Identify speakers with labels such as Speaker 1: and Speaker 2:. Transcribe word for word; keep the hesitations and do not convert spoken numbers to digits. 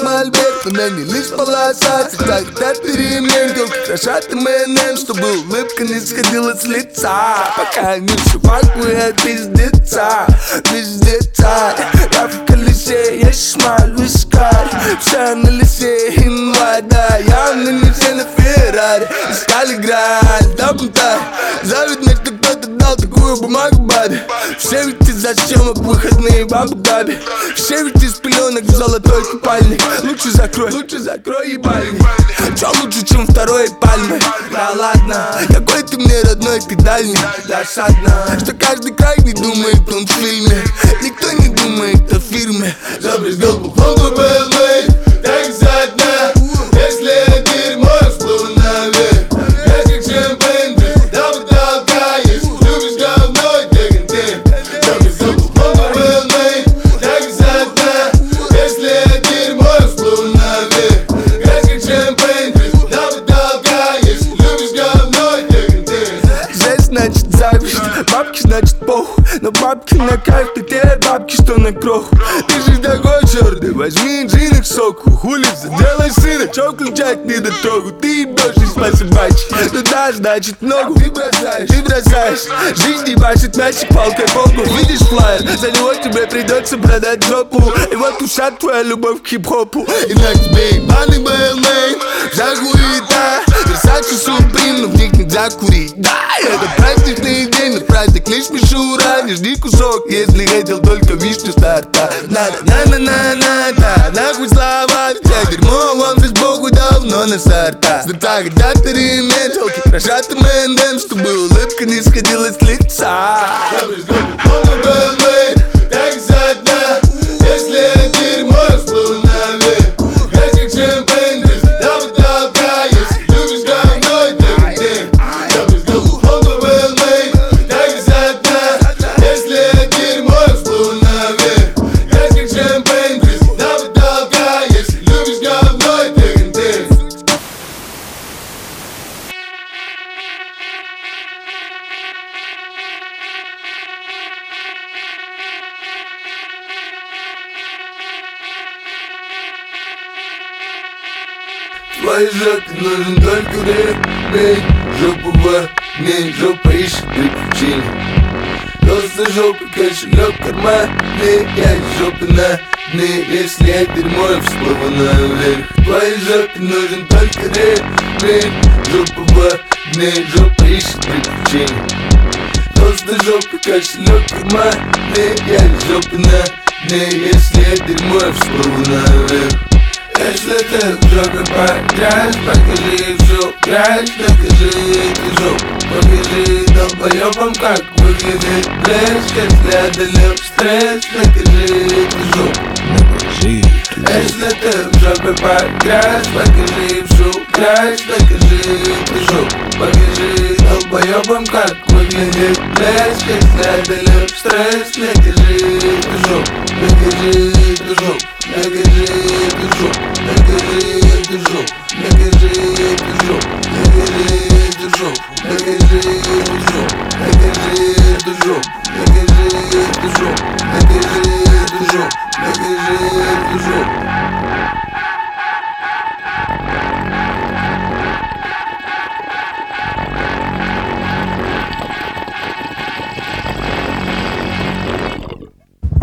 Speaker 1: мольберт, но на ней лишь полоса. Всегда хотят перемен, телки крошат эм энд эм, чтобы улыбка не сходила с лица. Пока они все пакуют пиздеца, пиздеца. Я в колесе, я шмаль, вискарь. Вся на лесе, инвайда. Явно не все на Феррари. Искали граль, дабунтарь. Завидно, что кто-то дал такую бумагу бабе. Все ведь из-за съемок выходные в Абу-Даби. Все ведь из пеленок в золотой купальник. Лучше закрой, лучше закрой ебальник. Чё лучше, чем второй пальмы? Да ладно, какой ты мне родной, ты дальний. Досадно, что каждый край не думает, он в фильме. Никто не думает о фирме. Забрызгал бухлом по бэ эл вэ, так задно. Если дерьмо всплыло наверх, я как шампейн, да потолкаешь. Любишь говно и ты контент. Забрызгал бухлом по бэ эл вэ, так задно. Если дерьмо всплыло наверх, я как шампейн, да потолкаешь. Любишь говно и ты контент. Здесь значит зависть, бабки значит похуй. Но бабки на кайф, ты те бабки, что на кроху. Ты же такой черный, возьми джин к соку. Хули сделай сына, чё включать не дотрогу. Ты ебёшь по собачьи, ну да, значит ногу. Ты бросаешь, ты бросаешь. Жизнь ебашит мячик палкой по лбу. Видишь флайер, за него тебе придется продать жопу. И вот уша твоя любовь к хип-хопу. И на тебе ебаный бэ эл вэ, вся хуета. Версачи Суприм, но в них нельзя курить. Да, это праздничный день, но праздник лишь мишура. Не жди кусок, если хотел только вишню старта. Надо, на-на-на-на-на, нахуй слова. Вся дерьмо, вам же сбоку давно на сорта. Сдата хотят перемен, телки крошат эм энд эм, чтобы улыбка не сходила с лица. Забрызгал бухлом по бэ эл вэ, так задно. Если дерьмо всплыло наверх, я как шампейн, да потолкаешь. Любишь говно и ты контент. Забрызгал бухлом по бэ эл вэ, так задно. Если дерьмо всплыло наверх, я как шампейн, да потолкаешь. Любишь говно и ты контент. Твоей жопе нужен только ремень. Жопа в огне, жопа ищет приключений. Просто жопа, кошелек в кармане. Я из жопы на дне, если я дерьмо и всплыву наверх. Твоей жопе нужен только ремень. Жопа в огне, жопа ищет приключений. Просто жопа, кошелек в кармане. Я из жопы на дне, если я дерьмо и всплыву наверх. Если ты в жопе поиграешь, покажи всю грязь, докажи эти жопы. Покажи долбоёбам, как выглядит блеск. Если одолел стресс, докажи эти жопы. Если ты в жопе поиграешь, покажи всю грязь, докажи эти жопы. Покажи долбоёбам, как выглядит блеск. Если одолел стресс, докажи эти жопы. Докажи эти жопы. Докажи эту жопу, докажи эту жопу, докажи эту жопу, докажи эту жопу, докажи.